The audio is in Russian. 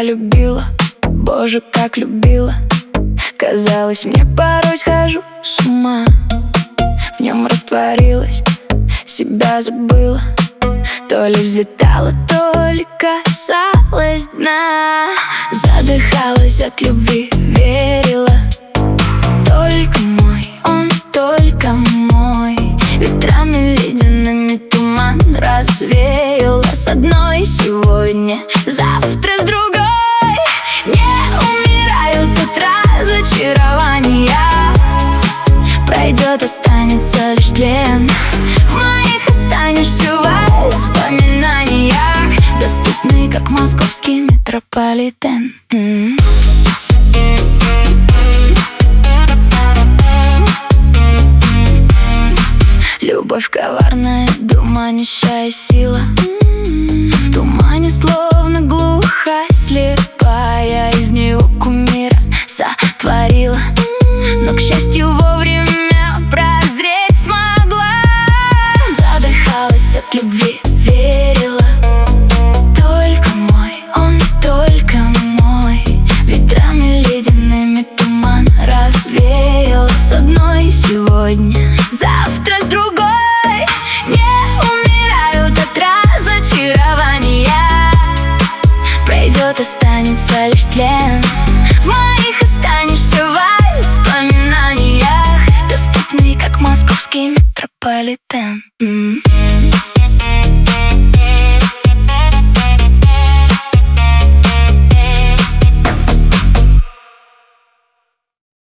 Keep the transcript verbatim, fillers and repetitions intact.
любила, боже, как любила. Казалось, мне порой схожу с ума. В нем растворилась, себя забыла. То ли взлетала, то ли касалась дна. Задыхалась от любви, верила. Только мой, он только мой. Ветрами ледяными туман развеяла. С одной сегодня, завтра с другой. Не умирают от разочарования. Пройдет, останется лишь тлен. В моих останешься в воспоминаниях, доступный, как московский метрополитен. М-м. Любовь коварная, дурманящая сила. В тумане словно глухая, слепая. Из него кумира сотворила, но, к счастью, вовремя прозреть смогла. Задыхалась от любви, верила. Только мой, он только мой. Ветрами ледяными туман развеял. С одной сегодня, завтра с другой. Не умирают от разочарования. Пройдет, останется лишь тлен. В моих останешься в воспоминаниях, доступный, как московский метрополитен.